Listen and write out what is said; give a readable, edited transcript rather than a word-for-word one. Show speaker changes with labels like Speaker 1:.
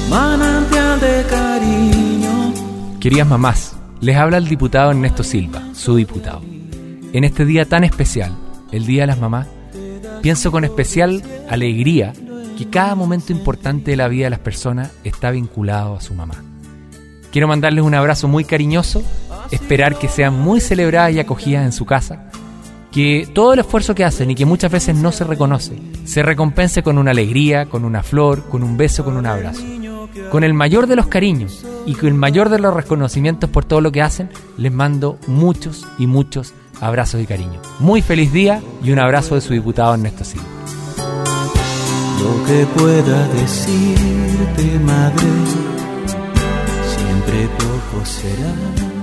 Speaker 1: manantial de cariño.
Speaker 2: Queridas mamás, les habla el diputado Ernesto Silva, su diputado. En este día tan especial, el Día de las Mamás, pienso con especial alegría que cada momento importante de la vida de las personas está vinculado a su mamá. Quiero mandarles un abrazo muy cariñoso, esperar que sean muy celebradas y acogidas en su casa, que todo el esfuerzo que hacen y que muchas veces no se reconoce, se recompense con una alegría, con una flor, con un beso, con un abrazo. Con el mayor de los cariños y con el mayor de los reconocimientos por todo lo que hacen, les mando muchos y muchos abrazos y cariño. Muy feliz día y un abrazo de su diputado Ernesto Silva.
Speaker 1: Lo que pueda decirte, madre, siempre poco será.